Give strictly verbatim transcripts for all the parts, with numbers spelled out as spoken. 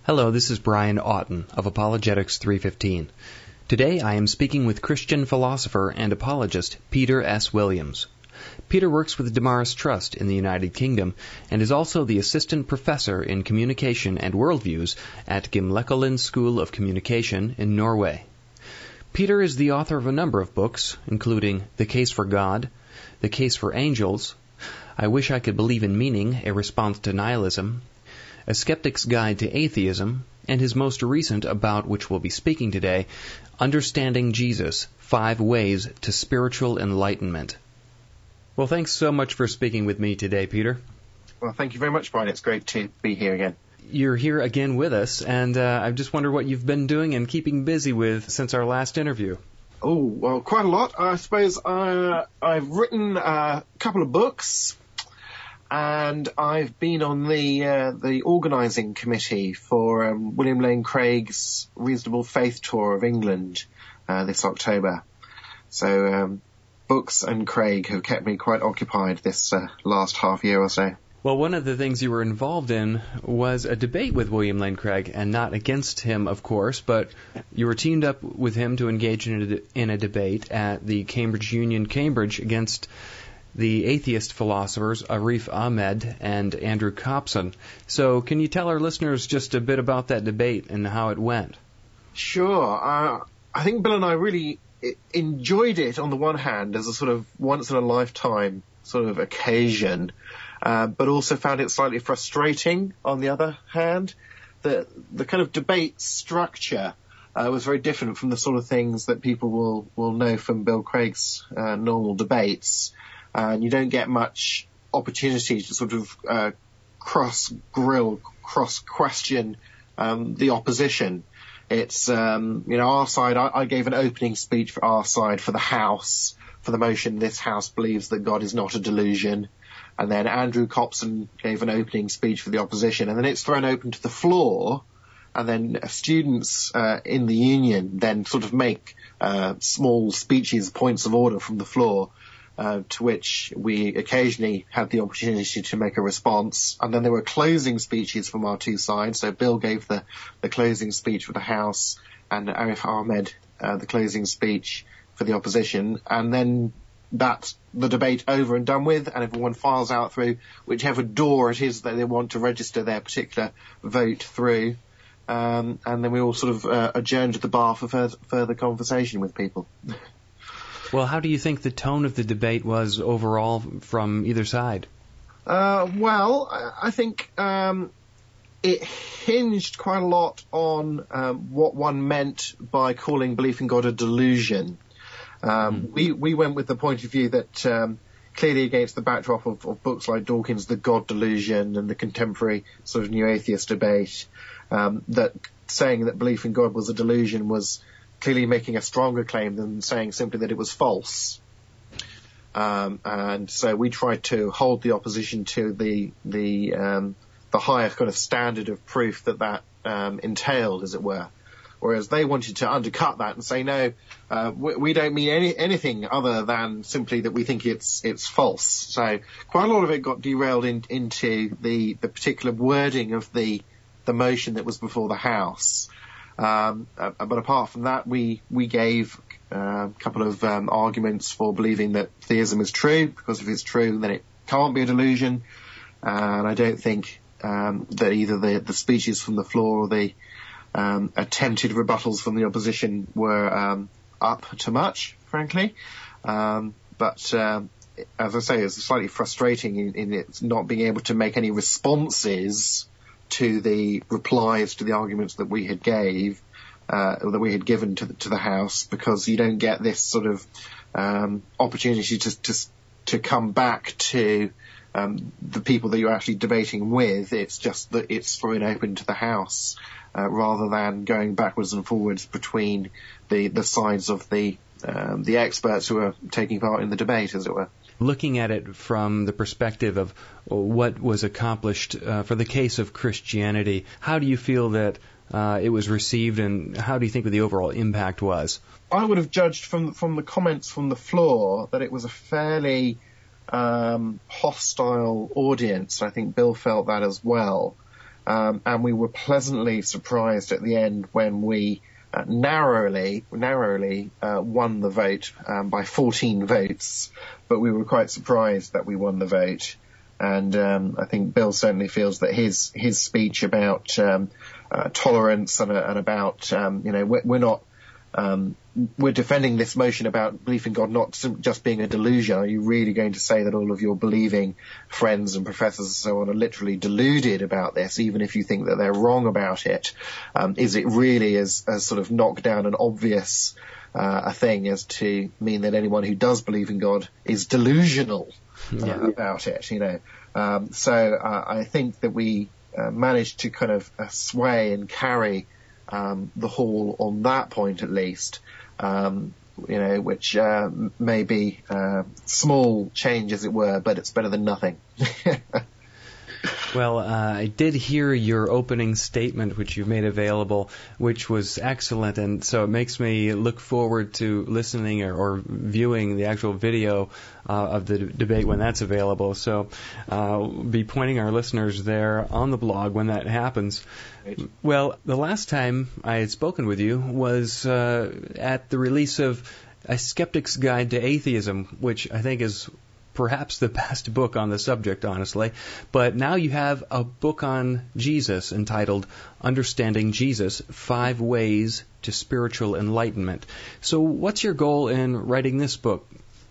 Hello, this is Brian Auten of Apologetics three fifteen. Today I am speaking with Christian philosopher and apologist Peter S. Williams. Peter works with Damaris Trust in the United Kingdom and is also the assistant professor in communication and worldviews at Gimlekollen School of Communication in Norway. Peter is the author of a number of books, including The Case for God, The Case for Angels, I Wish I Could Believe in Meaning, A Response to Nihilism, A Skeptic's Guide to Atheism, and his most recent, about which we'll be speaking today, Understanding Jesus, Five Ways to Spiritual Enlightenment. Well, thanks so much for speaking with me today, Peter. Well, thank you very much, Brian. It's great to be here again. You're here again with us, and uh, I just wonder what you've been doing and keeping busy with since our last interview. Oh, well, quite a lot. I suppose uh, I've written a couple of books, and I've been on the uh, the organising committee for um, William Lane Craig's Reasonable Faith Tour of England uh, this October. So um, books and Craig have kept me quite occupied this uh, last half year or so. Well, one of the things you were involved in was a debate with William Lane Craig, and not against him, of course, but you were teamed up with him to engage in a, de- in a debate at the Cambridge Union, Cambridge, against the atheist philosophers Arif Ahmed and Andrew Copson. So can you tell our listeners just a bit about that debate and how it went? Sure. Uh, I think Bill and I really enjoyed it on the one hand as a sort of once-in-a-lifetime sort of occasion, uh, but also found it slightly frustrating on the other hand. The, the kind of debate structure uh, was very different from the sort of things that people will, will know from Bill Craig's uh, normal debates. And you don't get much opportunity to sort of uh, cross-grill, cross-question um, the opposition. It's, um, you know, our side, I, I gave an opening speech for our side for the House, for the motion, this House believes that God is not a delusion. And then Andrew Copson gave an opening speech for the opposition. And then it's thrown open to the floor. And then students uh, in the union then sort of make uh, small speeches, points of order from the floor. Uh, to which we occasionally had the opportunity to make a response. And then there were closing speeches from our two sides. So Bill gave the, the closing speech for the House and Arif Ahmed uh, the closing speech for the opposition. And then that's the debate over and done with, and everyone files out through whichever door it is that they want to register their particular vote through. Um, and then we all sort of uh, adjourn to the bar for further, further conversation with people. Well, how do you think the tone of the debate was overall from either side? Uh, well, I, I think um, it hinged quite a lot on um, what one meant by calling belief in God a delusion. Um, mm. we, we went with the point of view that um, clearly against the backdrop of, of books like Dawkins' The God Delusion and the contemporary sort of new atheist debate, um, that saying that belief in God was a delusion was clearly making a stronger claim than saying simply that it was false. Um, and so we tried to hold the opposition to the the um, the higher kind of standard of proof that that um, entailed, as it were. Whereas they wanted to undercut that and say, no, uh, we, we don't mean any, anything other than simply that we think it's it's false. So quite a lot of it got derailed in, into the, the particular wording of the the motion that was before the House. Um, uh, but apart from that, we, we gave uh, a couple of um, arguments for believing that theism is true, because if it's true, then it can't be a delusion. Uh, and I don't think um, that either the, the speeches from the floor or the um, attempted rebuttals from the opposition were um, up to much, frankly. Um, but um, as I say, it's slightly frustrating in, in its not being able to make any responses to the replies to the arguments that we had gave, uh, that we had given to the, to the House, because you don't get this sort of um, opportunity to, to to come back to um, the people that you're actually debating with. It's just that it's thrown open to the House, uh, rather than going backwards and forwards between the the sides of the um, the experts who are taking part in the debate, as it were. Looking at it from the perspective of what was accomplished uh, for the case of Christianity, how do you feel that uh, it was received, and how do you think the overall impact was? I would have judged from from the comments from the floor that it was a fairly um, hostile audience. I think Bill felt that as well. Um, and we were pleasantly surprised at the end when we uh, narrowly, narrowly uh, won the vote um, by fourteen votes. But we were quite surprised that we won the vote. And um, I think Bill certainly feels that his his speech about um, uh, tolerance and, uh, and about um, you know we're, we're not um, we're defending this motion about belief in God not just being a delusion. Are you really going to say that all of your believing friends and professors and so on are literally deluded about this, even if you think that they're wrong about it? Um, is it really as, as sort of knocked down and obvious uh, a thing as to mean that anyone who does believe in God is delusional uh, yeah. about it? You know, um, so uh, I think that we uh, managed to kind of uh, sway and carry um, the hall on that point at least. Um, you know, which uh, may be uh, small change, as it were, but it's better than nothing. Well, uh, I did hear your opening statement, which you made available, which was excellent, and so it makes me look forward to listening or, or viewing the actual video uh, of the d- debate when that's available. So uh, we'll be pointing our listeners there on the blog when that happens. Right. Well, the last time I had spoken with you was uh, at the release of A Skeptic's Guide to Atheism, which I think is perhaps the best book on the subject, honestly. But now you have a book on Jesus entitled Understanding Jesus, Five Ways to Spiritual Enlightenment. So what's your goal in writing this book?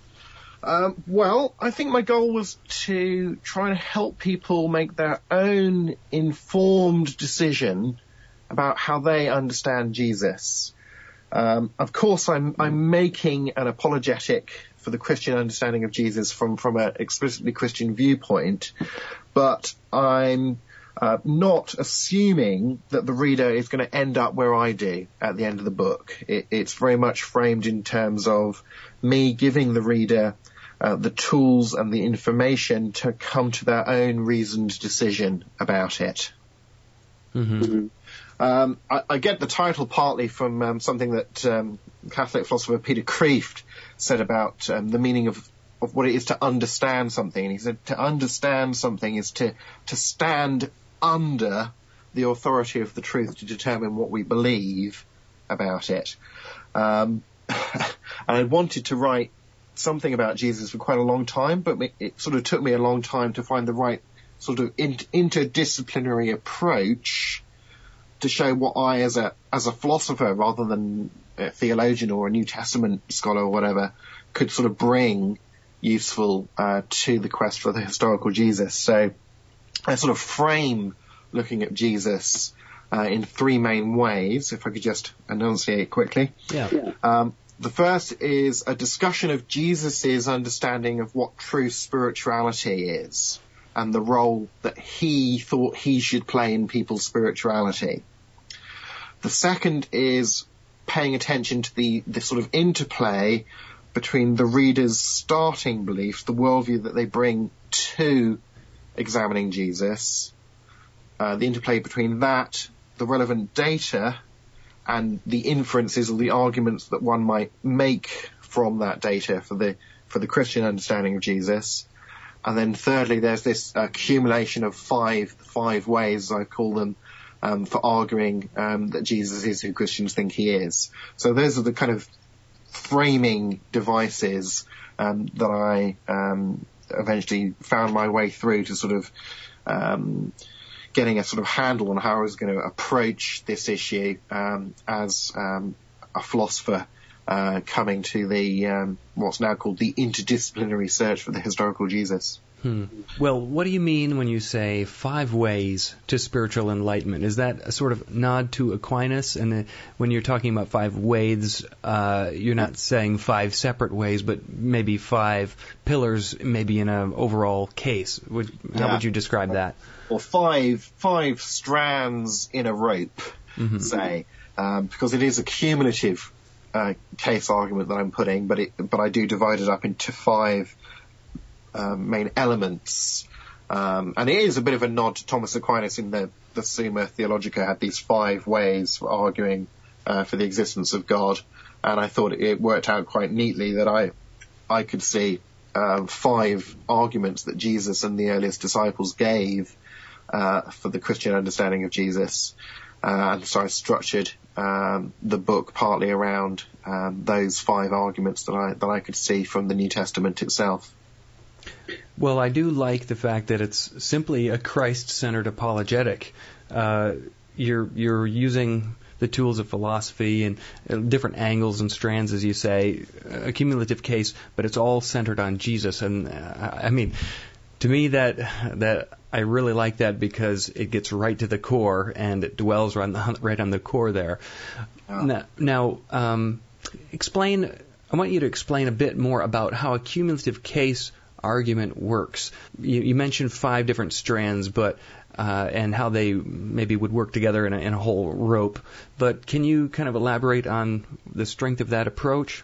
Um, well, I think my goal was to try and help people make their own informed decision about how they understand Jesus. Um, of course, I'm, I'm making an apologetic for the Christian understanding of Jesus from, from an explicitly Christian viewpoint, but I'm uh, not assuming that the reader is going to end up where I do at the end of the book. It, it's very much framed in terms of me giving the reader uh, the tools and the information to come to their own reasoned decision about it. Mm-hmm. Mm-hmm. Um, I, I get the title partly from um, something that um, Catholic philosopher Peter Kreeft said about um, the meaning of, of what it is to understand something. And he said to understand something is to, to stand under the authority of the truth to determine what we believe about it. Um, and I wanted to write something about Jesus for quite a long time, but it sort of took me a long time to find the right sort of inter- interdisciplinary approach to show what I, as a as a philosopher, rather than a theologian or a New Testament scholar or whatever, could sort of bring useful uh, to the quest for the historical Jesus. So I sort of frame looking at Jesus uh, in three main ways, if I could just enunciate quickly. Yeah. yeah. Um, the first is a discussion of Jesus's understanding of what true spirituality is and the role that he thought he should play in people's spirituality. The second is paying attention to the, the sort of interplay between the reader's starting beliefs, the worldview that they bring to examining Jesus, uh, the interplay between that, the relevant data, and the inferences or the arguments that one might make from that data for the for the Christian understanding of Jesus. And then thirdly, there's this accumulation of five five ways, I call them, um, for arguing um, that Jesus is who Christians think he is. So those are the kind of framing devices um, that I um, eventually found my way through to sort of um, getting a sort of handle on how I was going to approach this issue um, as um, a philosopher uh, coming to the um, what's now called the interdisciplinary search for the historical Jesus. Hmm. Well, what do you mean when you say five ways to spiritual enlightenment? Is that a sort of nod to Aquinas? And uh, when you're talking about five ways, uh, you're not saying five separate ways, but maybe five pillars, maybe in an overall case. Would, how yeah. would you describe that? Or five five strands in a rope, mm-hmm. say, um, because it is a cumulative uh, case argument that I'm putting, but it, but I do divide it up into five Um, main elements. Um, and it is a bit of a nod to Thomas Aquinas in the, the Summa Theologica had these five ways for arguing uh, for the existence of God. And I thought it worked out quite neatly that I I could see uh, five arguments that Jesus and the earliest disciples gave uh, for the Christian understanding of Jesus. Uh, and so I structured um, the book partly around um, those five arguments that I that I could see from the New Testament itself. Well, I do like the fact that it's simply a Christ-centered apologetic. Uh, you're you're using the tools of philosophy and uh, different angles and strands, as you say, a cumulative case, but it's all centered on Jesus. And uh, I mean, to me, that that I really like that because it gets right to the core and it dwells right on the, right on the core there. Oh. Now, now um, explain. I want you to explain a bit more about how a cumulative case argument works. You, you mentioned five different strands, but uh, and how they maybe would work together in a, in a whole rope. But can you kind of elaborate on the strength of that approach?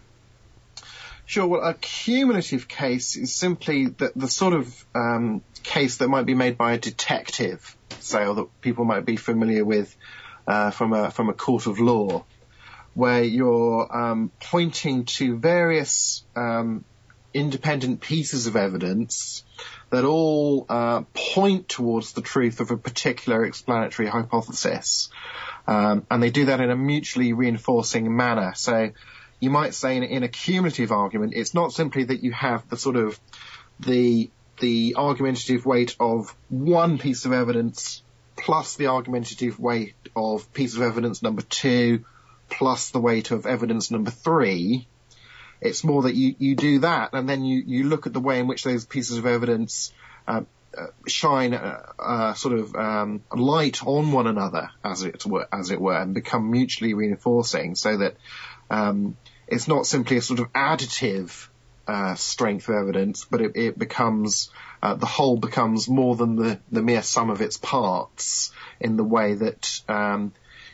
Sure. Well, a cumulative case is simply the, the sort of um, case that might be made by a detective, say, or that people might be familiar with uh, from a from a court of law, where you're um, pointing to various um, independent pieces of evidence that all uh, point towards the truth of a particular explanatory hypothesis, um, and they do that in a mutually reinforcing manner. So you might say in, in a cumulative argument, it's not simply that you have the sort of the the argumentative weight of one piece of evidence plus the argumentative weight of piece of evidence number two plus the weight of evidence number three. It's more that you, you do that, and then you, you look at the way in which those pieces of evidence uh, uh, shine uh, uh, sort of um, light on one another, as it were, as it were, and become mutually reinforcing, so that um, it's not simply a sort of additive uh, strength of evidence, but it, it becomes uh, the whole becomes more than the, the mere sum of its parts, in the way that um,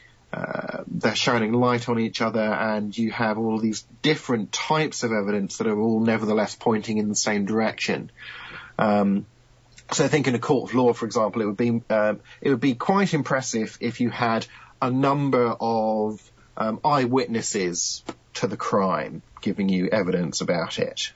Uh, they're shining light on each other, and you have all these different types of evidence that are all nevertheless pointing in the same direction. Um, so I think in a court of law, for example, it would be um, it would be quite impressive if you had a number of um, eyewitnesses to the crime giving you evidence about it.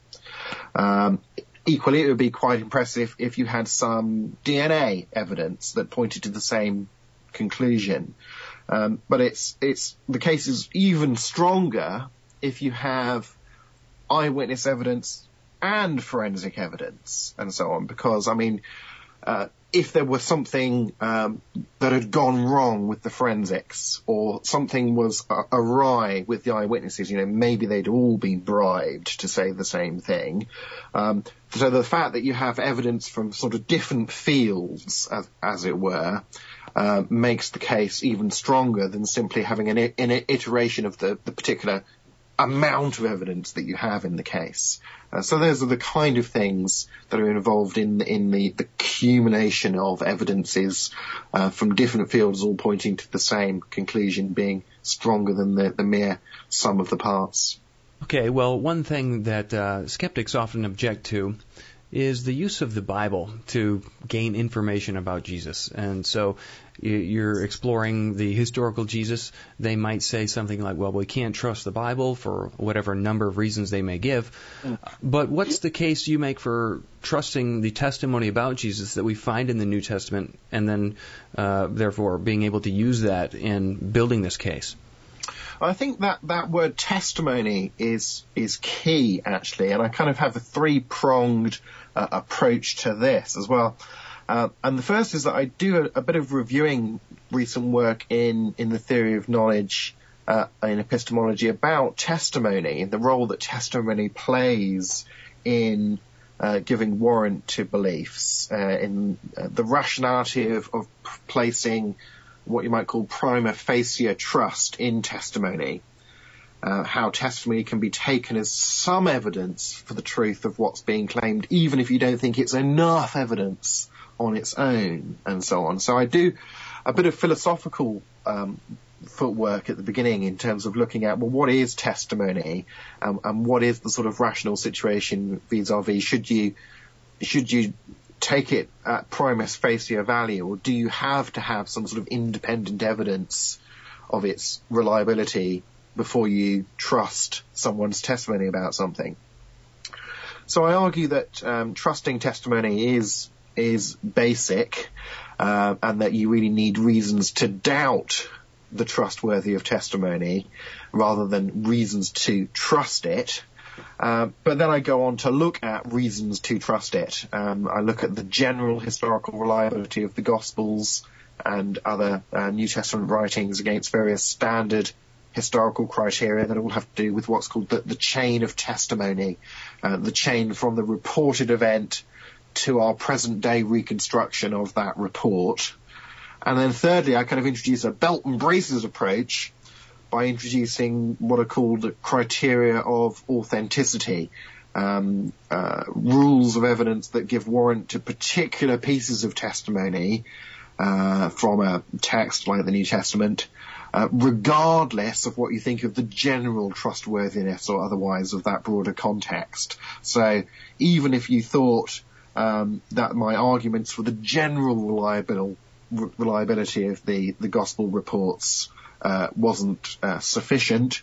Um, equally, it would be quite impressive if you had some D N A evidence that pointed to the same conclusion. Um, but it's it's the case is even stronger if you have eyewitness evidence and forensic evidence and so on. Because I mean, uh, if there was something um, that had gone wrong with the forensics, or something was uh, awry with the eyewitnesses, you know, maybe they'd all been bribed to say the same thing. Um, so the fact that you have evidence from sort of different fields, as, as it were, Uh, makes the case even stronger than simply having an, an iteration of the, the particular amount of evidence that you have in the case. Uh, so those are the kind of things that are involved in in the, the accumulation of evidences uh, from different fields, all pointing to the same conclusion, being stronger than the, the mere sum of the parts. Okay, well, one thing that uh, skeptics often object to is the use of the Bible to gain information about Jesus. And so you're exploring the historical Jesus. They might say something like, well, we can't trust the Bible for whatever number of reasons they may give. But what's the case you make for trusting the testimony about Jesus that we find in the New Testament, and then uh, therefore being able to use that in building this case? I think that, that word testimony is is key, actually, and I kind of have a three-pronged uh, approach to this as well. Uh, and the first is that I do a, a bit of reviewing recent work in, in the theory of knowledge uh, in epistemology about testimony, the role that testimony plays in uh, giving warrant to beliefs, uh, in uh, the rationality of, of placing what you might call prima facie trust in testimony, uh, how testimony can be taken as some evidence for the truth of what's being claimed, even if you don't think it's enough evidence on its own, and so on. So I do a bit of philosophical um, footwork at the beginning in terms of looking at, well, what is testimony, um, and what is the sort of rational situation vis-a-vis, should you should you take it at prima facie value, or do you have to have some sort of independent evidence of its reliability before you trust someone's testimony about something? So I argue that um, trusting testimony is is basic, uh, and that you really need reasons to doubt the trustworthy of testimony rather than reasons to trust it. Uh, but then I go on to look at reasons to trust it. Um, I look at the general historical reliability of the Gospels and other uh, New Testament writings against various standard historical criteria that all have to do with what's called the, the chain of testimony, uh, the chain from the reported event to our present-day reconstruction of that report. And then thirdly, I kind of introduce a belt and braces approach by introducing what are called criteria of authenticity, um, uh, rules of evidence that give warrant to particular pieces of testimony uh, from a text like the New Testament, uh, regardless of what you think of the general trustworthiness or otherwise of that broader context. So even if you thought um, that my arguments for the general reliable, reliability of the, the gospel reports uh, wasn't uh, sufficient,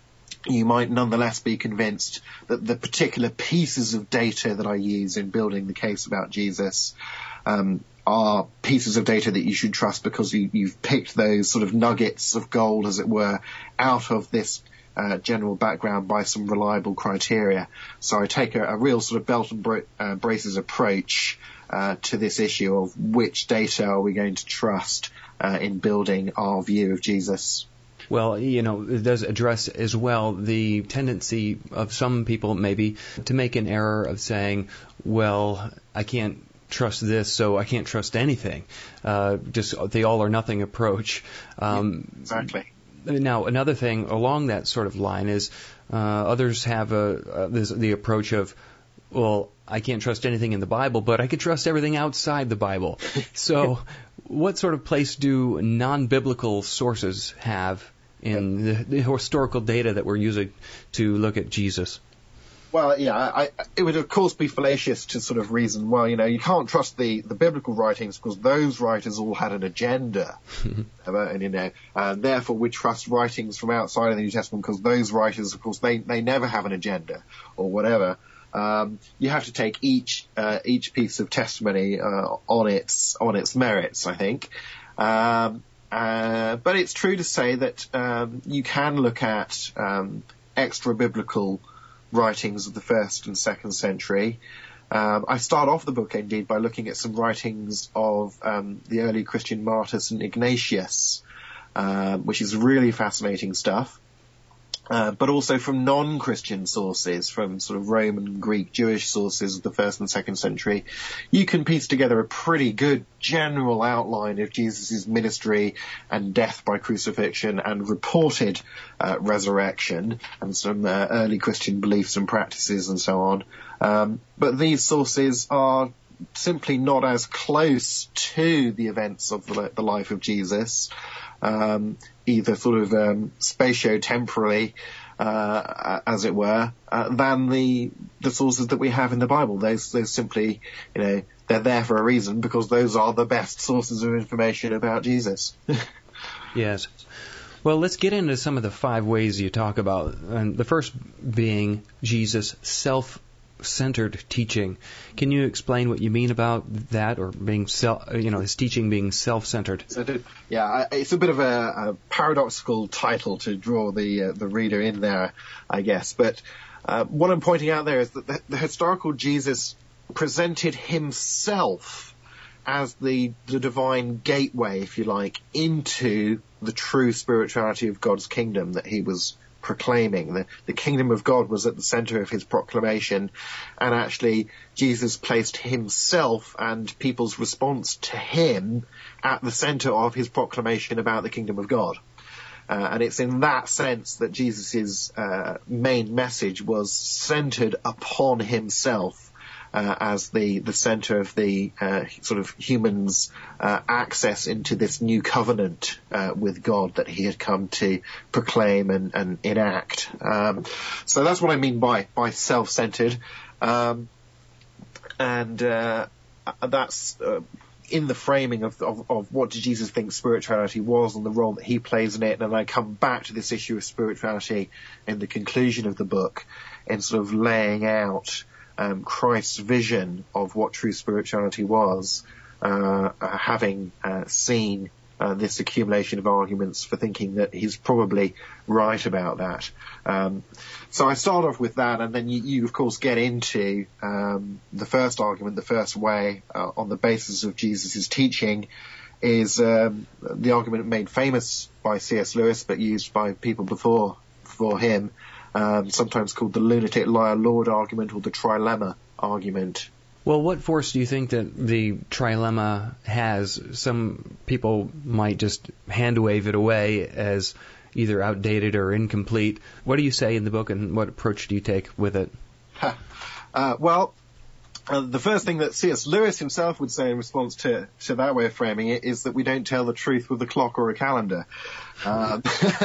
you might nonetheless be convinced that the particular pieces of data that I use in building the case about Jesus um, are pieces of data that you should trust because you, you've picked those sort of nuggets of gold, as it were, out of this uh, general background by some reliable criteria. So I take a, a real sort of belt and bra- uh, braces approach uh, to this issue of which data are we going to trust uh, in building our view of Jesus. Well, you know, it does address as well the tendency of some people maybe to make an error of saying, well, I can't trust this, so I can't trust anything. Uh, just the all or nothing approach. Um, yeah, exactly. Now, another thing along that sort of line is uh, others have a, uh, this, the approach of, well, I can't trust anything in the Bible, but I can trust everything outside the Bible. So what sort of place do non-biblical sources have in the, the historical data that we're using to look at Jesus? Well, yeah, I, it would of course be fallacious to sort of reason, well, you know, you can't trust the, the biblical writings because those writers all had an agenda. And, you know, and therefore we trust writings from outside of the New Testament because those writers, of course, they, they never have an agenda or whatever. Um, you have to take each, uh, each piece of testimony, uh, on its, on its merits, I think. Um, uh, but it's true to say that, um, you can look at, um, extra biblical writings of the first and second century. Um, I start off the book indeed by looking at some writings of, um, the early Christian martyr Saint Ignatius, uh, which is really fascinating stuff. Uh, but also from non-Christian sources, from sort of Roman, Greek, Jewish sources of the first and second century, you can piece together a pretty good general outline of Jesus' ministry and death by crucifixion and reported uh, resurrection and some uh, early Christian beliefs and practices and so on. Um, but these sources are simply not as close to the events of the, the life of Jesus, um, either sort of um, spatio-temporally, uh, as it were, uh, than the the sources that we have in the Bible. Those, those simply, you know, they're there for a reason because those are the best sources of information about Jesus. Yes. Well, let's get into some of the five ways you talk about. And the first being Jesus' self centered teaching. Can you explain what you mean about that, or being self, you know, his teaching being self-centered? So, yeah, it's a bit of a, a paradoxical title to draw the uh, the reader in there, I guess. But uh, what I'm pointing out there is that the, the historical Jesus presented himself as the the divine gateway, if you like, into the true spirituality of God's kingdom that he was proclaiming. The, the kingdom of God was at the center of his proclamation, and actually Jesus placed himself and people's response to him at the center of his proclamation about the kingdom of God. Uh, and it's in that sense that Jesus' uh, main message was centered upon himself Uh, as the, the center of the uh, sort of humans' uh, access into this new covenant uh, with God that he had come to proclaim and, and enact. Um, so that's what I mean by, by self-centered. Um, and uh, that's uh, in the framing of, of, of what did Jesus think spirituality was and the role that he plays in it. And I come back to this issue of spirituality in the conclusion of the book in sort of laying out Um, Christ's vision of what true spirituality was, uh, uh, having uh, seen uh, this accumulation of arguments, for thinking that he's probably right about that. Um, so I start off with that, and then you, you of course get into um, the first argument, the first way, uh, on the basis of Jesus' teaching, is um, the argument made famous by C S Lewis, but used by people before before him, um, sometimes called the lunatic liar Lord argument, or the trilemma argument. Well, what force do you think that the trilemma has? Some people might just hand wave it away as either outdated or incomplete. What do you say in the book, and what approach do you take with it? uh, well, uh, the first thing that C S Lewis himself would say in response to, to that way of framing it is that we don't tell the truth with a clock or a calendar. Um,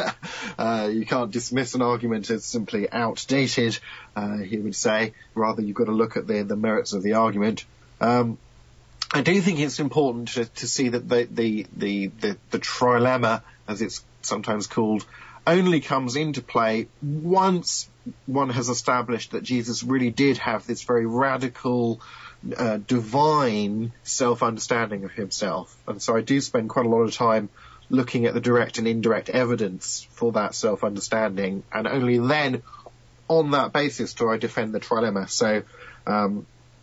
uh, you can't dismiss an argument as simply outdated, uh, he would say. Rather, you've got to look at the, the merits of the argument. Um, I do think it's important to, to see that the, the, the, the, the trilemma, as it's sometimes called, only comes into play once one has established that Jesus really did have this very radical, uh, divine self-understanding of himself. And so I do spend quite a lot of time looking at the direct and indirect evidence for that self-understanding, and only then, on that basis, do I defend the trilemma. So, um,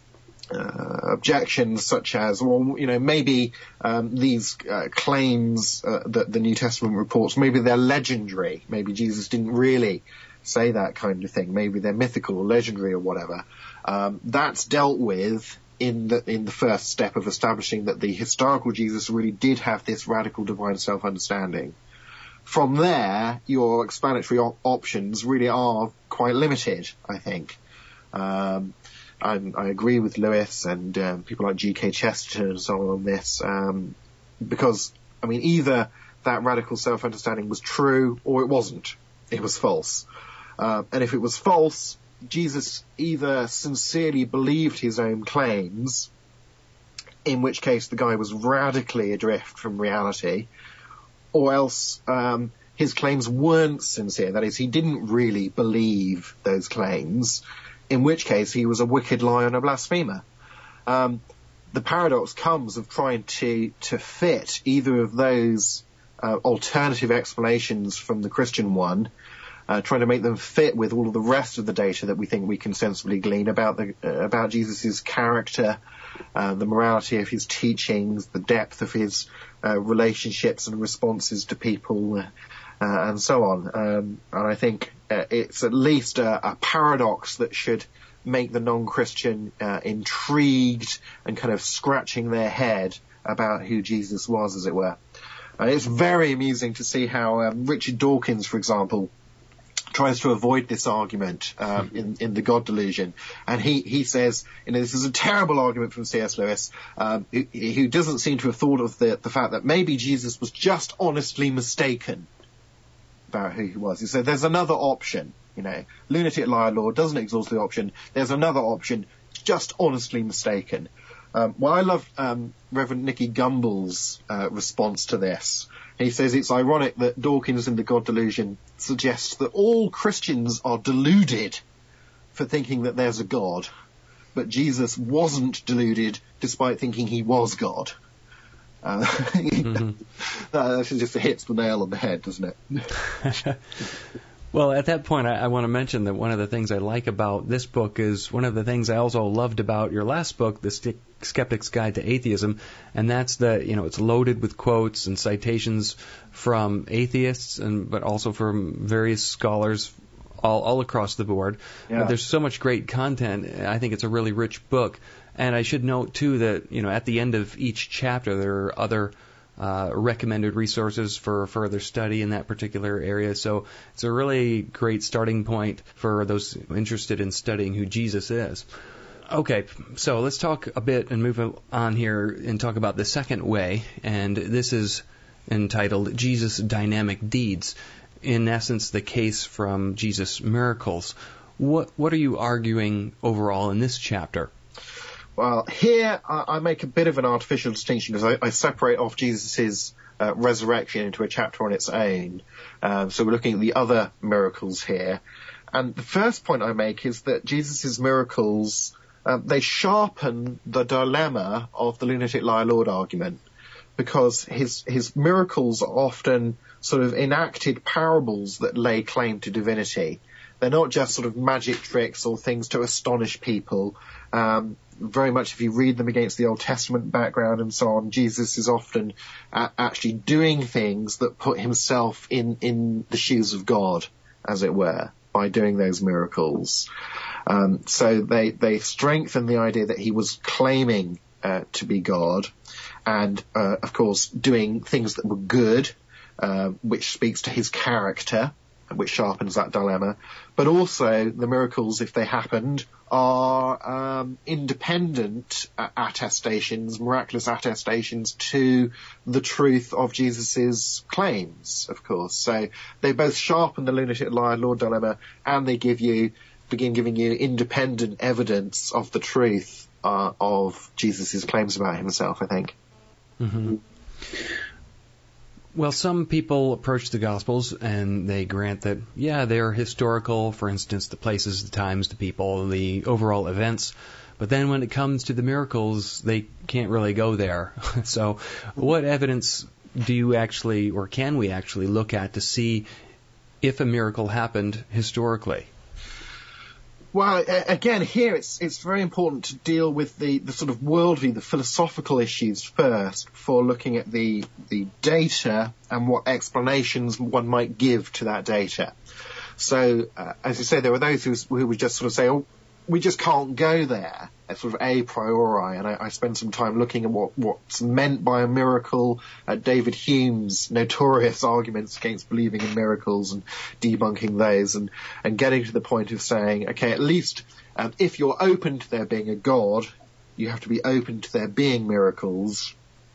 uh, objections such as, well, you know, maybe um, these uh, claims uh, that the New Testament reports, maybe they're legendary. Maybe Jesus didn't really say that kind of thing. Maybe they're mythical or legendary or whatever. Um, that's dealt with in the in the first step of establishing that the historical Jesus really did have this radical divine self-understanding. From there, your explanatory op- options really are quite limited, I think. Um, I'm, I agree with Lewis and um, people like G K Chesterton and so on on this, um, because, I mean, either that radical self-understanding was true or it wasn't. It was false. Uh, and if it was false, Jesus either sincerely believed his own claims, in which case the guy was radically adrift from reality, or else um, his claims weren't sincere. That is, he didn't really believe those claims, in which case he was a wicked liar and a blasphemer. Um, the paradox comes of trying to, to fit either of those uh, alternative explanations from the Christian one, Uh, trying to make them fit with all of the rest of the data that we think we can sensibly glean about the uh, about Jesus' character, uh, the morality of his teachings, the depth of his uh, relationships and responses to people, uh, uh, and so on. Um, and I think uh, it's at least a, a paradox that should make the non-Christian uh, intrigued and kind of scratching their head about who Jesus was, as it were. Uh, it's very amusing to see how um, Richard Dawkins, for example, tries to avoid this argument um, in, in The God Delusion. And he, he says, you know, this is a terrible argument from C S Lewis, um, who, who doesn't seem to have thought of the, the fact that maybe Jesus was just honestly mistaken about who he was. He said, there's another option, you know, lunatic liar law doesn't exhaust the option. There's another option, just honestly mistaken. Um, well, I love um, Reverend Nicky Gumbel's uh, response to this. He says it's ironic that Dawkins in The God Delusion suggests that all Christians are deluded for thinking that there's a God, but Jesus wasn't deluded despite thinking he was God. Uh, mm-hmm. That just hits the nail on the head, doesn't it? Well, at that point, I, I want to mention that one of the things I like about this book is one of the things I also loved about your last book, The St- Skeptic's Guide to Atheism, and that's that, you know, it's loaded with quotes and citations from atheists, and but also from various scholars all, all across the board. Yeah. But there's so much great content. I think it's a really rich book. And I should note, too, that, you know, at the end of each chapter, there are other Uh, recommended resources for further study in that particular area. So it's a really great starting point for those interested in studying who Jesus is. Okay, so let's talk a bit and move on here and talk about the second way, and this is entitled Jesus' Dynamic Deeds. In essence, the case from Jesus' miracles. What what are you arguing overall in this chapter? Well, here I, I make a bit of an artificial distinction because I, I separate off Jesus' uh, resurrection into a chapter on its own. Um, so we're looking at the other miracles here. And the first point I make is that Jesus' miracles uh, they sharpen the dilemma of the lunatic liar Lord argument, because his his miracles are often sort of enacted parables that lay claim to divinity. They're not just sort of magic tricks or things to astonish people. Um, very much if you read them against the Old Testament background and so on, Jesus is often uh, actually doing things that put himself in, in the shoes of God, as it were, by doing those miracles. Um, so they, they strengthen the idea that he was claiming uh, to be God and, uh, of course, doing things that were good, uh, which speaks to his character, which sharpens that dilemma. But also, the miracles, if they happened, are um, independent uh, attestations, miraculous attestations to the truth of Jesus's claims, of course. So they both sharpen the lunatic liar Lord dilemma, and they give you, begin giving you independent evidence of the truth uh, of Jesus's claims about himself, I think. Mm-hmm. Well, some people approach the Gospels and they grant that, yeah, they're historical, for instance, the places, the times, the people, the overall events. But then when it comes to the miracles, they can't really go there. So what evidence do you actually, or can we actually look at to see if a miracle happened historically? Well, again, here it's it's very important to deal with the, the sort of worldview, the philosophical issues first, before looking at the the data and what explanations one might give to that data. So, uh, as you say, there are those who, who would just sort of say, oh, we just can't go there, sort of a priori. And I, I spent some time looking at what, what's meant by a miracle, uh, David Hume's notorious arguments against believing in miracles and debunking those, and, and getting to the point of saying, okay, at least um, if you're open to there being a God, you have to be open to there being miracles,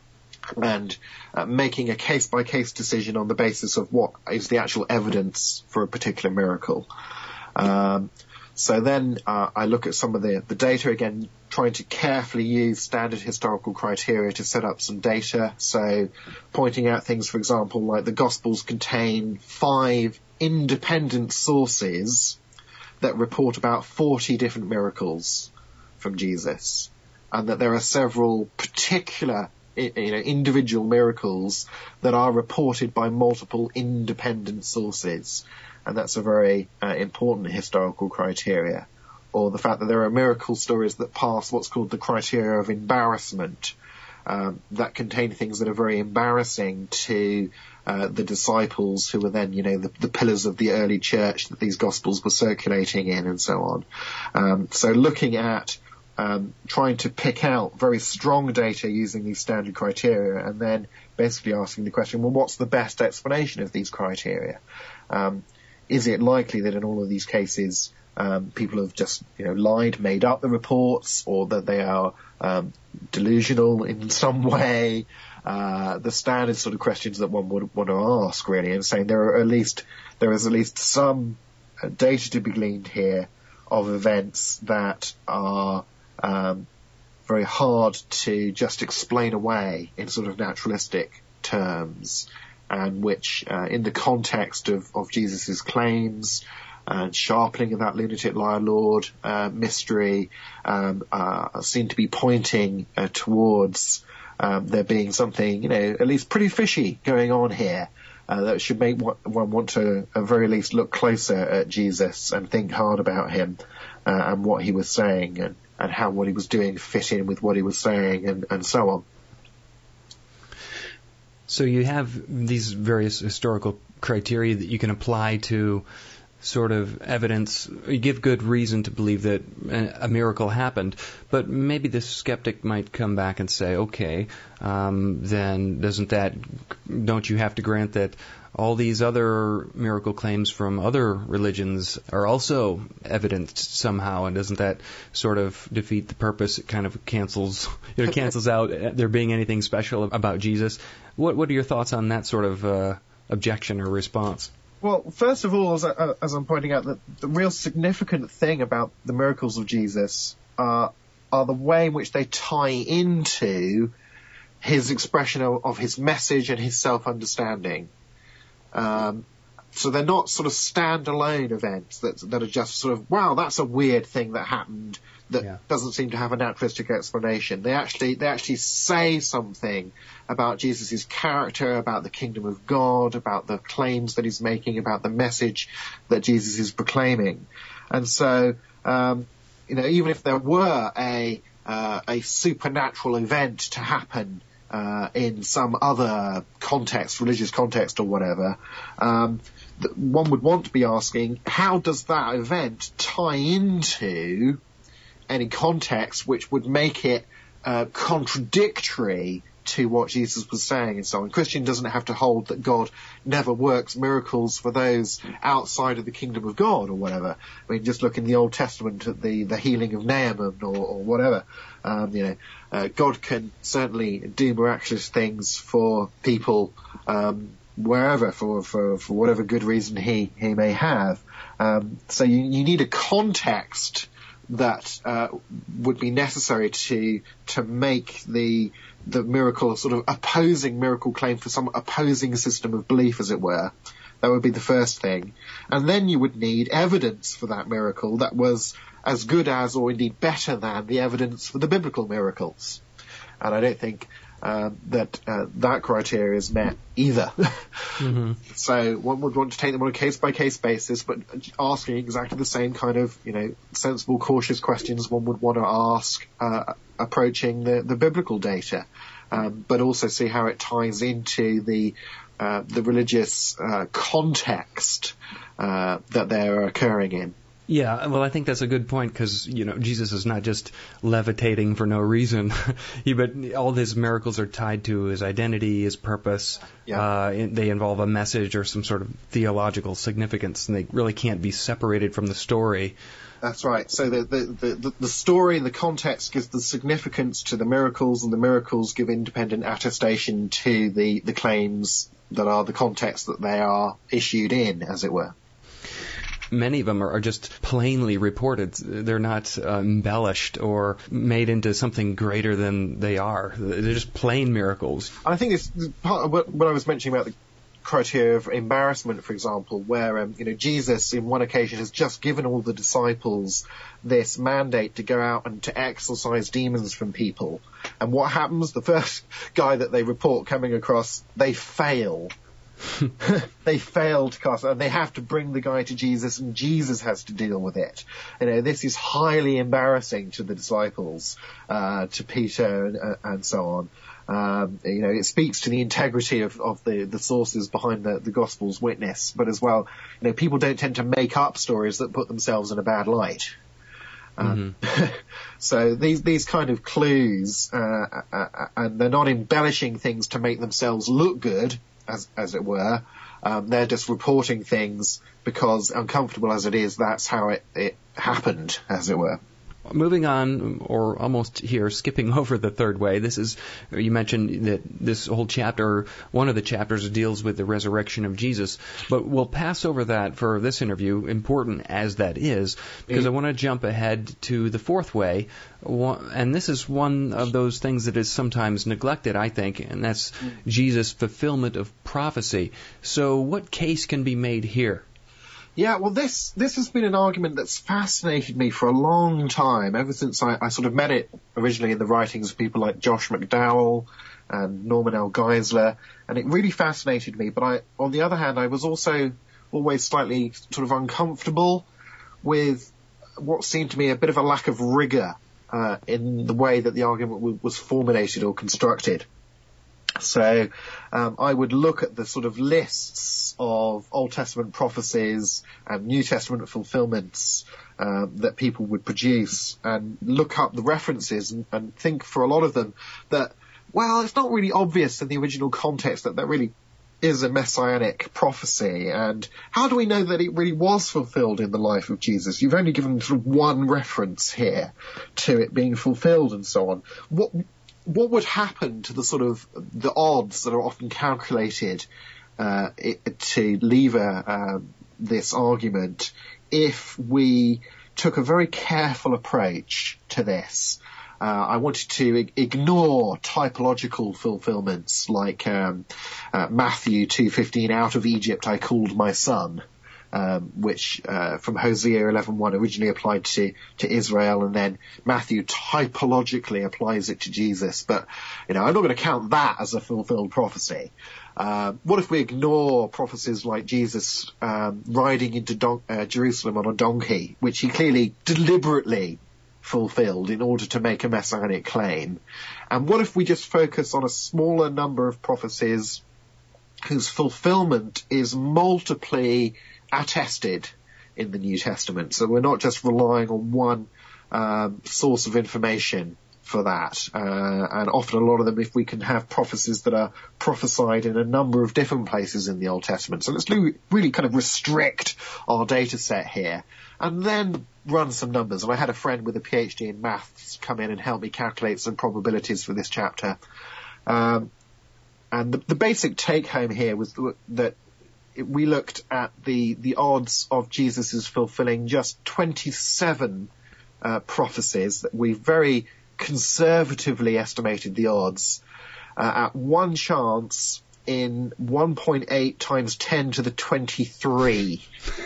and uh, making a case-by-case decision on the basis of what is the actual evidence for a particular miracle. Um, So then uh, I look at some of the, the data, again, trying to carefully use standard historical criteria to set up some data. So pointing out things, for example, like the Gospels contain five independent sources that report about forty different miracles from Jesus, and that there are several particular, you know, individual miracles that are reported by multiple independent sources. And that's a very uh, important historical criteria. Or the fact that there are miracle stories that pass what's called the criteria of embarrassment, um, that contain things that are very embarrassing to uh, the disciples, who were then, you know, the, the pillars of the early church that these Gospels were circulating in, and so on. Um, so looking at um, trying to pick out very strong data using these standard criteria, and then basically asking the question, well, what's the best explanation of these criteria? Um, Is it likely that in all of these cases um, people have just, you know, lied, made up the reports, or that they are um, delusional in some way? Uh, the standard sort of questions that one would want to ask, really, and saying there are at least there is at least some data to be gleaned here of events that are um, very hard to just explain away in sort of naturalistic terms, and which, uh, in the context of, of Jesus' claims and sharpening of that lunatic liar Lord uh, mystery, um, uh, seem to be pointing uh, towards um, there being something, you know, at least pretty fishy going on here, uh, that should make one want to, at very least, look closer at Jesus and think hard about him uh, and what he was saying, and, and how what he was doing fit in with what he was saying, and, and so on. So you have these various historical criteria that you can apply to sort of evidence. You give good reason to believe that a miracle happened, but maybe the skeptic might come back and say, okay, um, then doesn't that, don't you have to grant that all these other miracle claims from other religions are also evidenced somehow, and doesn't that sort of defeat the purpose? It kind of cancels, it cancels out there being anything special about Jesus. What what are your thoughts on that sort of uh, objection or response? Well, first of all, as, I, as I'm pointing out, that the real significant thing about the miracles of Jesus uh, are the way in which they tie into his expression of, of his message and his self-understanding. Um, so they're not sort of standalone events that that are just sort of, wow, that's a weird thing that happened that yeah. doesn't seem to have a naturalistic explanation. They actually they actually say something about Jesus' character, about the kingdom of God, about the claims that he's making, about the message that Jesus is proclaiming. And so, um, you know, even if there were a uh, a supernatural event to happen uh, in some other context, religious context or whatever, um, one would want to be asking, how does that event tie into any context which would make it uh, contradictory to what Jesus was saying and so on. Christian doesn't have to hold that God never works miracles for those outside of the kingdom of God or whatever. I mean, just look in the Old Testament at the, the healing of Naaman or, or whatever. Um, you know, uh, God can certainly do miraculous things for people um, wherever, for, for, for whatever good reason he, he may have. Um, so you, you need a context that uh, would be necessary to to make the the miracle sort of opposing miracle claim for some opposing system of belief, as it were. That would be the first thing. And then you would need evidence for that miracle that was as good as, or indeed better than, the evidence for the biblical miracles. And I don't think uh, that uh, that criteria is met either. Mm-hmm. So one would want to take them on a case-by-case basis, but asking exactly the same kind of, you know, sensible, cautious questions one would want to ask uh, approaching the, the biblical data, um, but also see how it ties into the uh, the religious uh, context uh, that they're occurring in. Yeah, well, I think that's a good point because, you know, Jesus is not just levitating for no reason. he, but all his miracles are tied to his identity, his purpose. Yeah. Uh, they involve a message or some sort of theological significance, and they really can't be separated from the story. That's right. So the, the, the, the story and the context gives the significance to the miracles, and the miracles give independent attestation to the, the claims that are the context that they are issued in, as it were. Many of them are just plainly reported. They're not uh, embellished or made into something greater than they are. They're just plain miracles. I think it's part of what, what I was mentioning about the criteria of embarrassment, for example, where um, you know Jesus, in one occasion, has just given all the disciples this mandate to go out and to exorcise demons from people. And what happens? The first guy that they report coming across, they fail. They fail to cast, and they have to bring the guy to Jesus, and Jesus has to deal with it. You know, this is highly embarrassing to the disciples, uh, to Peter, and, uh, and so on. Um, you know, it speaks to the integrity of, of the, the sources behind the, the Gospel's witness, but as well, you know, people don't tend to make up stories that put themselves in a bad light. Um, mm-hmm. So these these kind of clues, uh, uh, and they're not embellishing things to make themselves look good, as as it were. Um, they're just reporting things because, uncomfortable as it is, that's how it, it happened, as it were. Moving on, or almost here, skipping over the third way, this is, you mentioned that this whole chapter, one of the chapters deals with the resurrection of Jesus, but we'll pass over that for this interview, important as that is, because mm-hmm. I want to jump ahead to the fourth way, and this is one of those things that is sometimes neglected, I think, and that's mm-hmm. Jesus' fulfillment of prophecy. So what case can be made here? Yeah, well, this this has been an argument that's fascinated me for a long time, ever since I, I sort of met it originally in the writings of people like Josh McDowell and Norman L. Geisler, and it really fascinated me. But I, on the other hand, I was also always slightly sort of uncomfortable with what seemed to me a bit of a lack of rigor uh, in the way that the argument w- was formulated or constructed. So um, I would look at the sort of lists of Old Testament prophecies and New Testament fulfillments uh, that people would produce, and look up the references and, and think for a lot of them that, well, it's not really obvious in the original context that there really is a messianic prophecy, and how do we know that it really was fulfilled in the life of Jesus? You've only given sort of one reference here to it being fulfilled and so on. What What would happen to the sort of the odds that are often calculated uh, it, to lever uh, this argument if we took a very careful approach to this? Uh, I wanted to ig- ignore typological fulfillments like um, uh, Matthew two fifteen, out of Egypt I called my son, um, which uh, from Hosea eleven one originally applied to, to Israel, and then Matthew typologically applies it to Jesus. But, you know, I'm not going to count that as a fulfilled prophecy. Uh, what if we ignore prophecies like Jesus um, riding into don- uh, Jerusalem on a donkey, which he clearly deliberately fulfilled in order to make a messianic claim? And what if we just focus on a smaller number of prophecies whose fulfillment is multiply attested in the New Testament? So we're not just relying on one um, source of information for that. Uh, and often a lot of them, if we can have prophecies that are prophesied in a number of different places in the Old Testament. So let's do, really kind of restrict our data set here and then run some numbers. And I had a friend with a PhD in maths come in and help me calculate some probabilities for this chapter. Um, and the, the basic take home here was that we looked at the, the odds of Jesus' fulfilling just twenty-seven uh, prophecies that we very conservatively estimated the odds uh, at one chance in one point eight times ten to the twenty-three.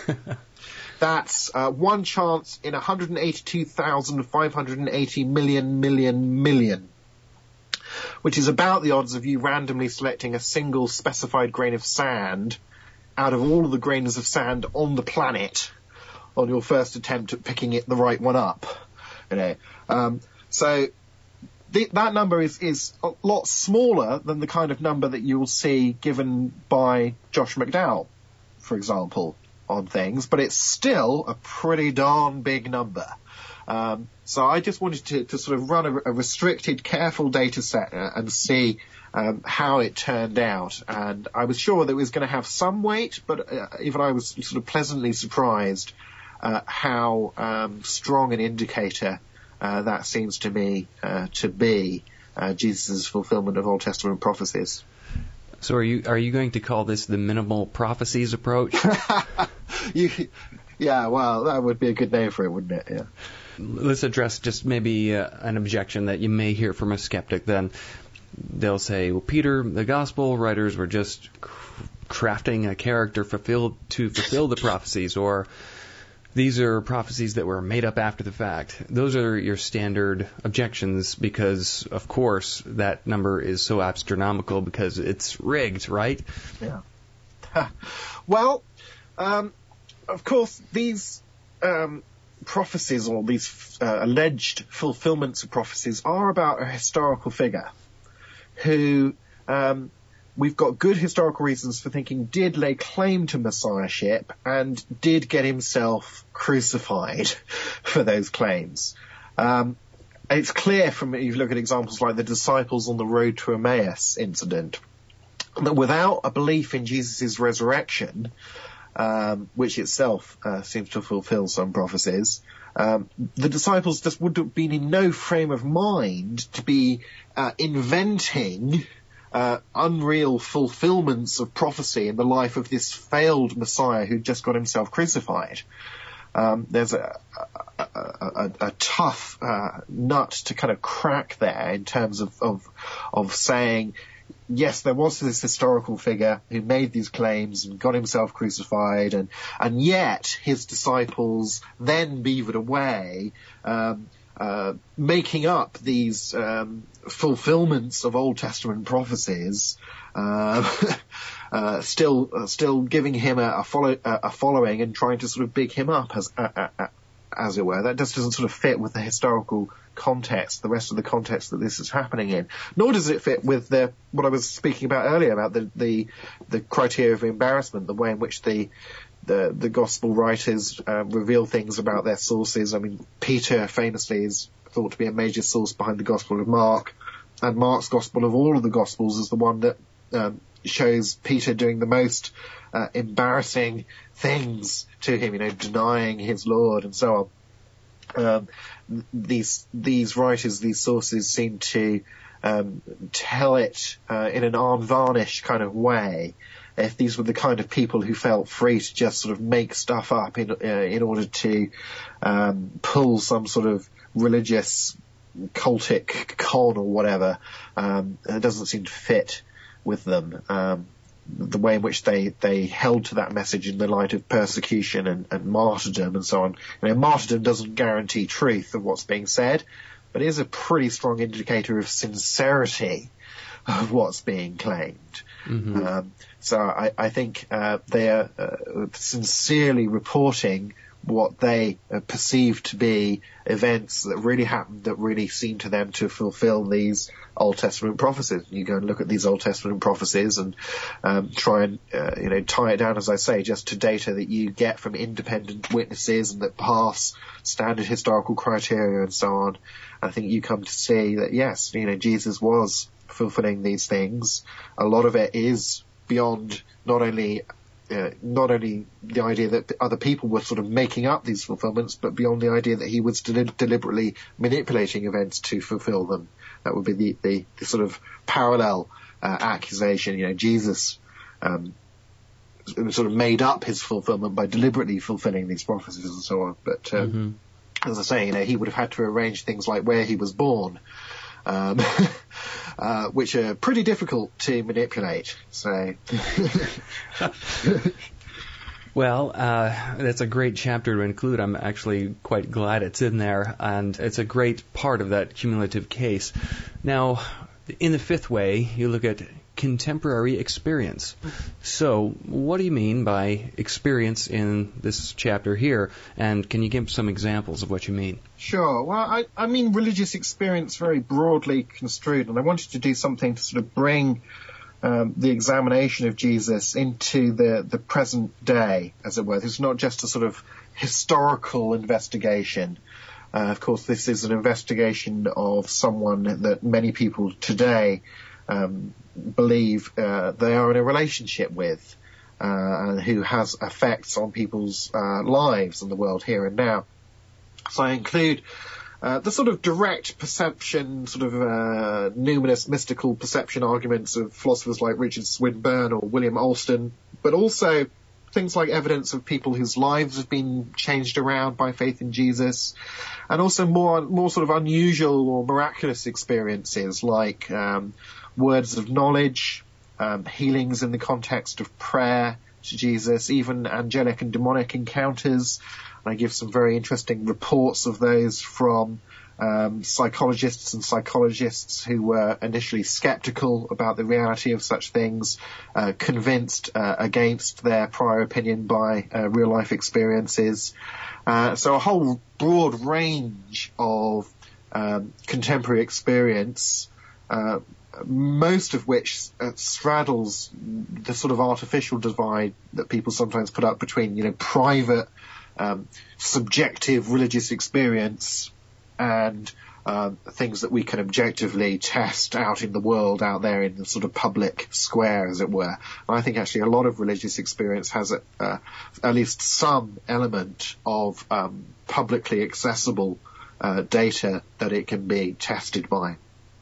That's uh, one chance in one hundred eighty-two thousand five hundred eighty million million million, which is about the odds of you randomly selecting a single specified grain of sand out of all of the grains of sand on the planet on your first attempt at picking it the right one up. You know, um, so th- that number is, is a lot smaller than the kind of number that you will see given by Josh McDowell, for example, on things, but it's still a pretty darn big number. Um, so I just wanted to, to sort of run a, a restricted, careful data set and see um, how it turned out. And I was sure that it was going to have some weight, but uh, even I was sort of pleasantly surprised uh, how um, strong an indicator uh, that seems to me uh, to be uh, Jesus' fulfillment of Old Testament prophecies. So are you are you going to call this the minimal prophecies approach? you, yeah, well, that would be a good name for it, wouldn't it? Yeah. Let's address just maybe uh, an objection that you may hear from a skeptic. Then they'll say, well, Peter, the gospel writers were just crafting a character fulfilled to fulfill the prophecies, or these are prophecies that were made up after the fact. Those are your standard objections because, of course, that number is so astronomical because it's rigged, right? Yeah. Well, um, of course, these um, prophecies or these uh, alleged fulfillments of prophecies are about a historical figure who um, we've got good historical reasons for thinking did lay claim to messiahship and did get himself crucified for those claims. Um, it's clear from, if you look at examples like the disciples on the road to Emmaus incident, that without a belief in Jesus' resurrection, um, which itself uh, seems to fulfill some prophecies, um, the disciples just would have been in no frame of mind to be uh, inventing Uh, unreal fulfillments of prophecy in the life of this failed Messiah who just got himself crucified. Um, there's a, a, a, a, a tough uh, nut to kind of crack there in terms of, of of saying, yes, there was this historical figure who made these claims and got himself crucified, and and yet his disciples then beavered away, um, uh, making up these um, fulfillments of Old Testament prophecies, uh, uh, still uh, still giving him a, a, follow, a following and trying to sort of big him up, as uh, uh, as it were. That just doesn't sort of fit with the historical context, the rest of the context that this is happening in. Nor does it fit with the what I was speaking about earlier about the the, the criteria of embarrassment, the way in which the the, the gospel writers uh, reveal things about their sources. I mean, Peter famously is thought to be a major source behind the Gospel of Mark, and Mark's Gospel of all of the Gospels is the one that um, shows Peter doing the most uh, embarrassing things to him, you know, denying his Lord and so on. Um, these these writers, these sources seem to um, tell it uh, in an unvarnished kind of way. If these were the kind of people who felt free to just sort of make stuff up in uh, in order to um, pull some sort of religious cultic con or whatever. Um, it doesn't seem to fit with them. Um, the way in which they, they held to that message in the light of persecution and, and martyrdom and so on. You know, martyrdom doesn't guarantee truth of what's being said, but it is a pretty strong indicator of sincerity of what's being claimed. Mm-hmm. Um, so I, I think uh, they are uh, sincerely reporting what they uh, perceive to be events that really happened, that really seem to them to fulfill these Old Testament prophecies. You go and look at these Old Testament prophecies and um, try and uh, you know tie it down, as I say, just to data that you get from independent witnesses and that pass standard historical criteria and so on. I think you come to see that yes, you know, Jesus was fulfilling these things. A lot of it is beyond not only Uh, not only the idea that other people were sort of making up these fulfillments, but beyond the idea that he was del- deliberately manipulating events to fulfill them. That would be the, the, the sort of parallel uh, accusation. You know, Jesus um, sort of made up his fulfillment by deliberately fulfilling these prophecies and so on. But um, mm-hmm. as I say, you know, he would have had to arrange things like where he was born, um, uh, which are pretty difficult to manipulate. So, well, uh, that's a great chapter to include. I'm actually quite glad it's in there, and it's a great part of that cumulative case. Now, in the fifth way, you look at contemporary experience. So, what do you mean by experience in this chapter here? And can you give some examples of what you mean? Sure. Well, I, I mean religious experience very broadly construed, and I wanted to do something to sort of bring um, the examination of Jesus into the, the present day, as it were. It's not just a sort of historical investigation. Uh, of course, this is an investigation of someone that many people today um, believe uh, they are in a relationship with, uh, and who has effects on people's uh, lives in the world here and now. So I include uh, the sort of direct perception, sort of uh, numinous, mystical perception arguments of philosophers like Richard Swinburne or William Alston, but also things like evidence of people whose lives have been changed around by faith in Jesus, and also more more sort of unusual or miraculous experiences like um, words of knowledge, um, healings in the context of prayer to Jesus, even angelic and demonic encounters. And I give some very interesting reports of those from um, psychologists and psychologists who were initially skeptical about the reality of such things, uh, convinced uh, against their prior opinion by uh, real-life experiences. Uh, so a whole broad range of um, contemporary experience, uh, most of which uh, straddles the sort of artificial divide that people sometimes put up between, you know, private, um, subjective religious experience and um, things that we can objectively test out in the world, out there in the sort of public square, as it were. And I think actually a lot of religious experience has a, uh, at least some element of um, publicly accessible uh, data that it can be tested by.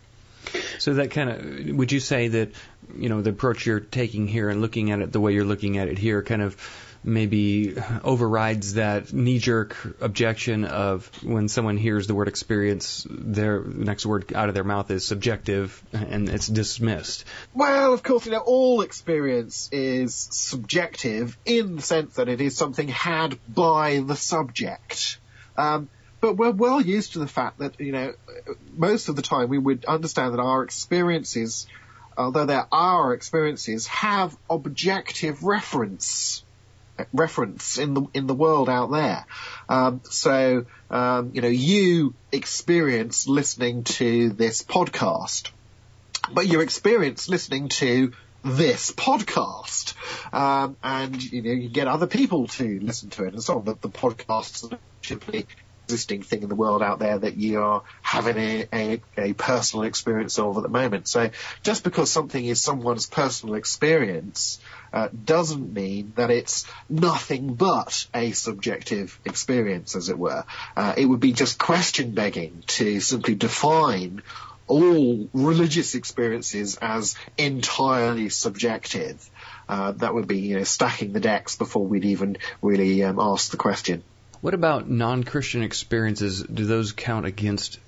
So that kind of, would you say that, you know, the approach you're taking here and looking at it the way you're looking at it here kind of maybe overrides that knee-jerk objection of when someone hears the word experience, their next word out of their mouth is subjective and it's dismissed? Well, of course, you know, all experience is subjective in the sense that it is something had by the subject. Um, But we're well used to the fact that, you know, most of the time we would understand that our experiences, although they're our experiences, have objective reference reference in the in the world out there. Um, so, um, you know, you experience listening to this podcast, but you experience listening to this podcast, um, and you know you get other people to listen to it and so on. But the podcasts are simply existing thing in the world out there that you are having a, a, a personal experience of at the moment. So just because something is someone's personal experience uh, doesn't mean that it's nothing but a subjective experience, as it were. Uh, it would be just question begging to simply define all religious experiences as entirely subjective. Uh, that would be, you know, stacking the decks before we'd even really um, ask the question. What about non-Christian experiences? Do those count against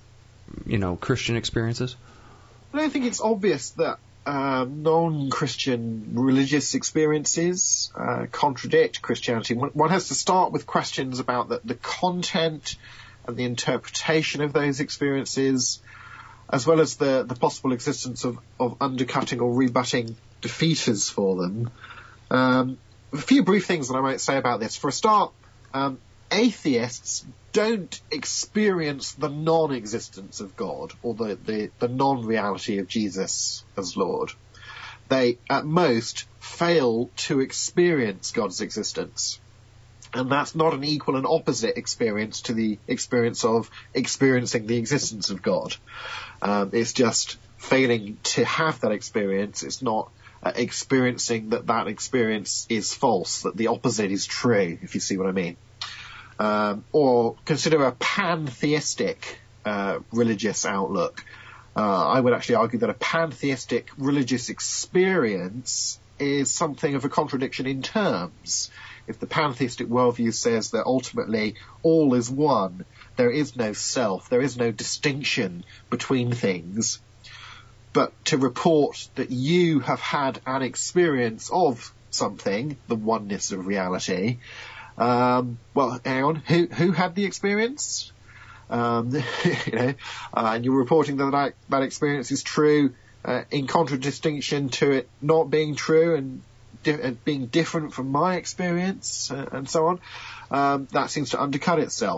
you know, Christian experiences? I don't think it's obvious that uh, non-Christian religious experiences uh, contradict Christianity. One, one has to start with questions about the, the content and the interpretation of those experiences, as well as the, the possible existence of, of undercutting or rebutting defeaters for them. Um, a few brief things that I might say about this. For a start, um, atheists don't experience the non-existence of God or the, the, the non-reality of Jesus as Lord. They, at most, fail to experience God's existence. And that's not an equal and opposite experience to the experience of experiencing the existence of God. Um, it's just failing to have that experience. It's not uh, experiencing that that experience is false, that the opposite is true, if you see what I mean. Um, or consider a pantheistic uh, religious outlook. Uh, I would actually argue that a pantheistic religious experience is something of a contradiction in terms. If the pantheistic worldview says that ultimately all is one, there is no self, there is no distinction between things, but to report that you have had an experience of something, the oneness of reality, Um, well, hang on. Who who had the experience? Um, you know, uh, and you're reporting that that, that experience is true uh, in contradistinction to it not being true and di- being different from my experience uh, and so on. Um, that seems to undercut itself.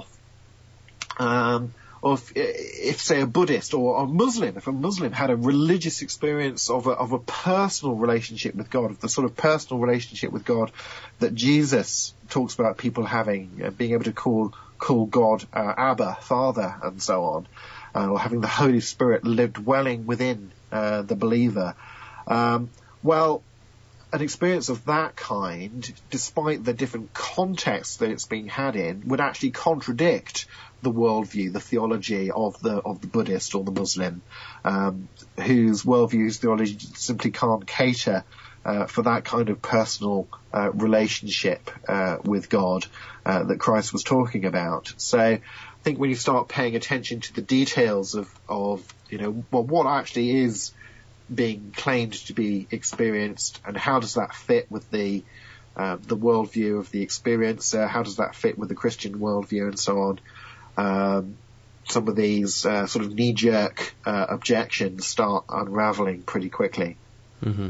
Um, or if, if, say, a Buddhist or a Muslim, if a Muslim had a religious experience of a, of a personal relationship with God, of the sort of personal relationship with God that Jesus talks about people having, uh, being able to call call God uh, Abba, Father, and so on, uh, or having the Holy Spirit live dwelling within uh, the believer. Um, well, an experience of that kind, despite the different contexts that it's being had in, would actually contradict the worldview, the theology of the of the Buddhist or the Muslim, um, whose worldview, whose theology simply can't cater uh, for that kind of personal uh, relationship uh, with God uh, that Christ was talking about. So I think when you start paying attention to the details of, of you know, well, what actually is being claimed to be experienced and how does that fit with the uh, the worldview of the experiencer, how does that fit with the Christian worldview and so on, um, some of these uh, sort of knee-jerk uh, objections start unraveling pretty quickly. Mm-hmm.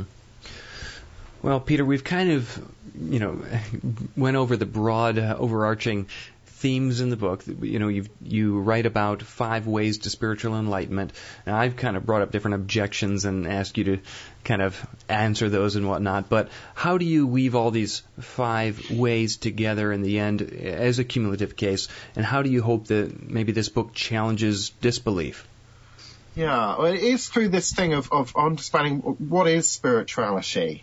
Well, Peter, we've kind of, you know, went over the broad, uh, overarching themes in the book. You know, you you write about five ways to spiritual enlightenment, and I've kind of brought up different objections and asked you to kind of answer those and whatnot. But how do you weave all these five ways together in the end as a cumulative case, and how do you hope that maybe this book challenges disbelief? Yeah, well, it is through this thing of, of understanding what is spirituality.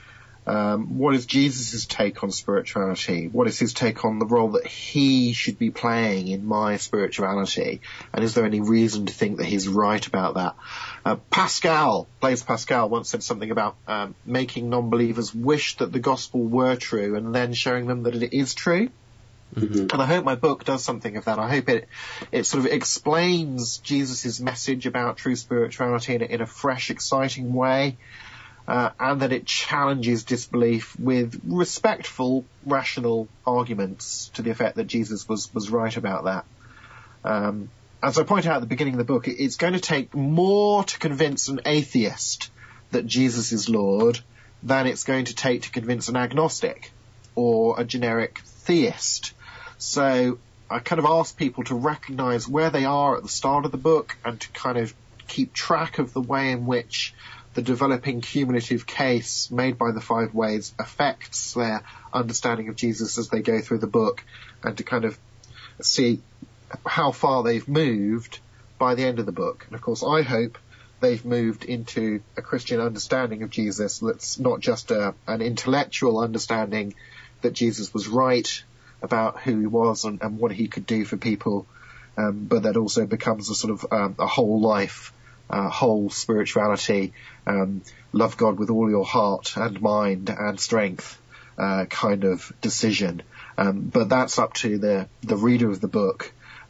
Um, what is Jesus' take on spirituality? What is his take on the role that he should be playing in my spirituality? And is there any reason to think that he's right about that? Uh, Pascal, Blaise Pascal, once said something about um, making non-believers wish that the gospel were true and then showing them that it is true. Mm-hmm. And I hope my book does something of that. I hope it it sort of explains Jesus' message about true spirituality in a, in a fresh, exciting way. Uh, and that it challenges disbelief with respectful, rational arguments to the effect that Jesus was, was right about that. Um, as I point out at the beginning of the book, it, it's going to take more to convince an atheist that Jesus is Lord than it's going to take to convince an agnostic or a generic theist. So I kind of ask people to recognize where they are at the start of the book and to kind of keep track of the way in which the developing cumulative case made by the five ways affects their understanding of Jesus as they go through the book, and to kind of see how far they've moved by the end of the book. And of course, I hope they've moved into a Christian understanding of Jesus that's not just a, an intellectual understanding that Jesus was right about who he was and, and what he could do for people, um, but that also becomes a sort of um, a whole life Uh, whole spirituality, um, love God with all your heart and mind and strength uh, kind of decision. Um, but that's up to the, the reader of the book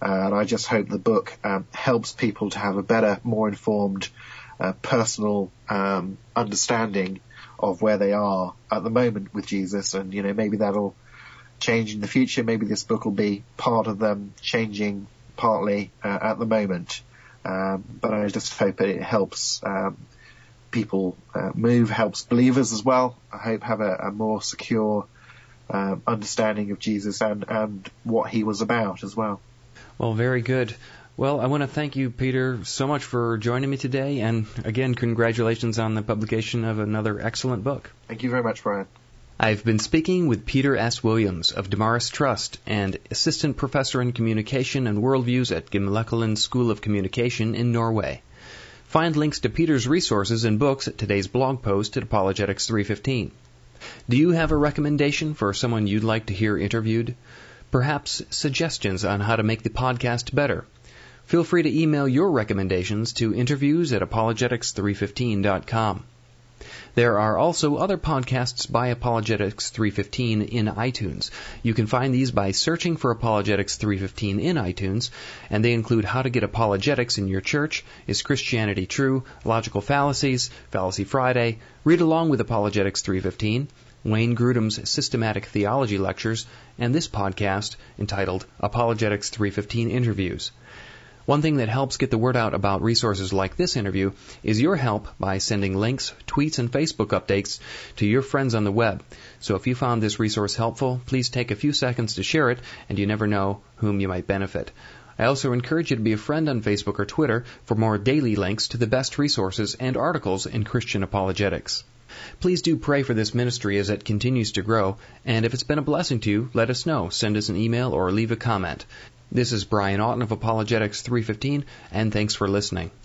Uh, and I just hope the book um, helps people to have a better, more informed, uh, personal um, understanding of where they are at the moment with Jesus. And, you know, maybe that'll change in the future. Maybe this book will be part of them changing partly uh, at the moment. Um, but I just hope that it helps um, people uh, move, helps believers as well. I hope have a, a more secure um, understanding of Jesus and, and what he was about as well. Well, very good. Well, I want to thank you, Peter, so much for joining me today. And again, congratulations on the publication of another excellent book. Thank you very much, Brian. I've been speaking with Peter S. Williams of Damaris Trust and Assistant Professor in Communication and Worldviews at Gimlekollen School of Communication in Norway. Find links to Peter's resources and books at today's blog post at Apologetics three fifteen. Do you have a recommendation for someone you'd like to hear interviewed? Perhaps suggestions on how to make the podcast better? Feel free to email your recommendations to interviews at apologetics three fifteen dot com. There are also other podcasts by Apologetics three fifteen in iTunes. You can find these by searching for Apologetics three fifteen in iTunes, and they include How to Get Apologetics in Your Church, Is Christianity True?, Logical Fallacies, Fallacy Friday, Read Along with Apologetics three fifteen, Wayne Grudem's Systematic Theology Lectures, and this podcast entitled Apologetics three fifteen Interviews. One thing that helps get the word out about resources like this interview is your help by sending links, tweets, and Facebook updates to your friends on the web. So if you found this resource helpful, please take a few seconds to share it, and you never know whom you might benefit. I also encourage you to be a friend on Facebook or Twitter for more daily links to the best resources and articles in Christian apologetics. Please do pray for this ministry as it continues to grow, and if it's been a blessing to you, let us know. Send us an email or leave a comment. This is Brian Oughton of Apologetics three fifteen, and thanks for listening.